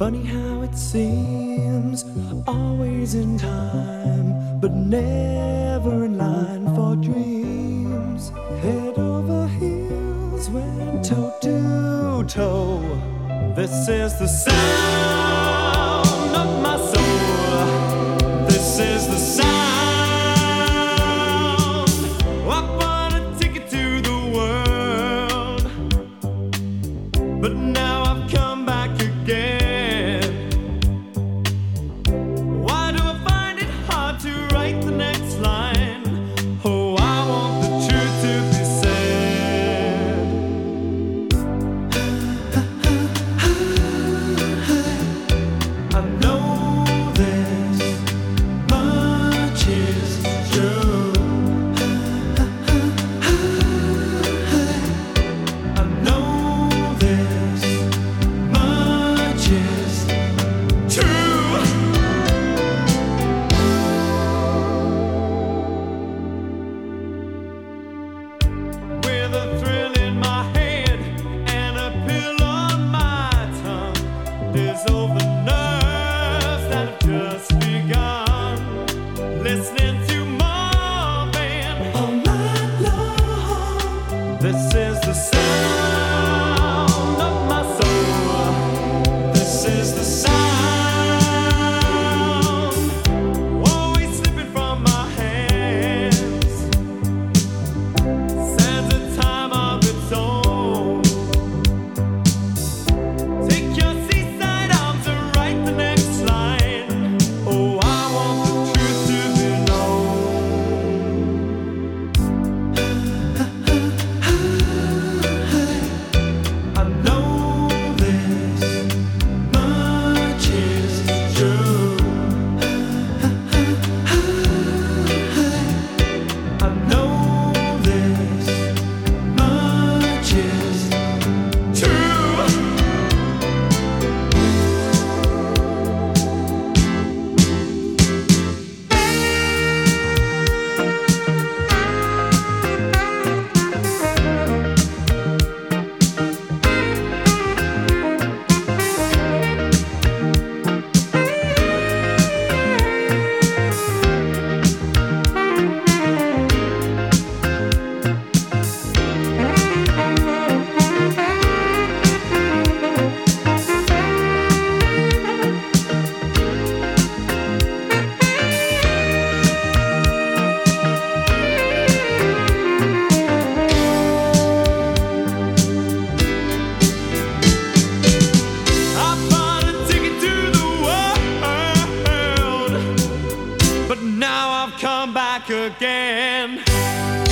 Funny how it seems, always in time, but never in line for dreams. Head over heels, went toe to toe. This is the sound of my soul. This is the sound. I wanna take it to the world, but now I've come back again. Why do I find it hard to write the next line? Oh, I want the truth to be said. I know this much is true. I know this much is true. With a thrill in my head and a pill on my tongue, dissolve the nerves that have just begun. Listening to Marvin all night long. This is the sound of my soul. This is the sound, always slipping from my hands. Stands a time of its own. Take your seaside arms and write the next line. Oh, I want the truth to be known. I know this much is true. I know this much is true. I bought a ticket to the world, but now I've come back again.